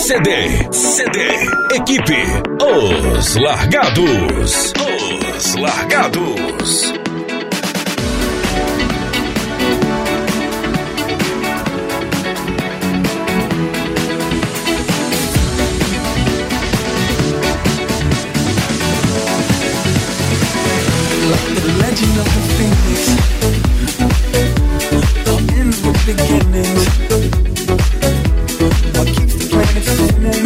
Equipe Os Largados. Os Largados. Like the legend of the Phoenix, all ends with beginnings. What keeps the planet spinning?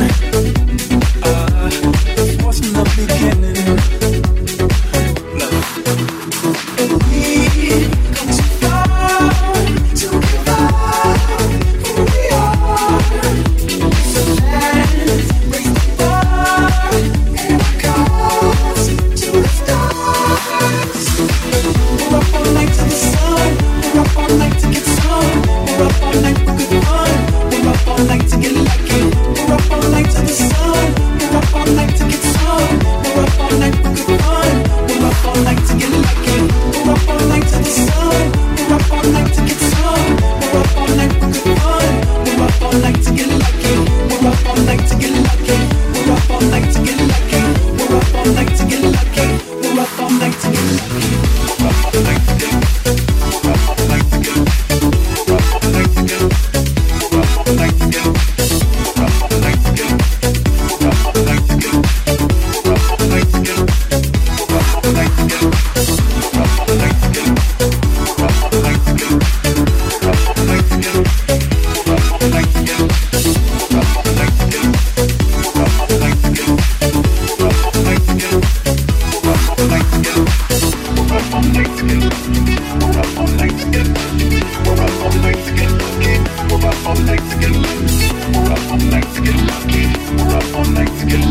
The force from the beginning. No. We come too far to give up who we are. So let's raise the bar and our cause to the stars. We're up all night to the sun. We're up all night to get some. We're up all night for good fun. We're up all night to get lucky. We're up all night to the sun. We're up all night to get some. We're up all night for good fun. We're up all night to get lucky. We're up all night to the sun. We're up all night to get some. We're up all night for good fun. We're up all night to get lucky. We're up all night to get lucky. We're up all night to get lucky. We're up all night to get lucky. We're up all night to get lucky. We're up all night to get. We're up all night to get. We're up all night to get. We're up all night to get. We're up all night to get. We're up all night to get. We're up all night to get. We're up all night to get. We're up all night to get. We're up all night to get. We're up all night to get. We're up all night to get. We're up all night to get. We're up all night to get. We're up all night to get. We're up all night to get. We're up all night to get. We're up all night to get. We're up all night to get lucky. We're up all night to get loose. We're up all night to get lucky. We're up all night to get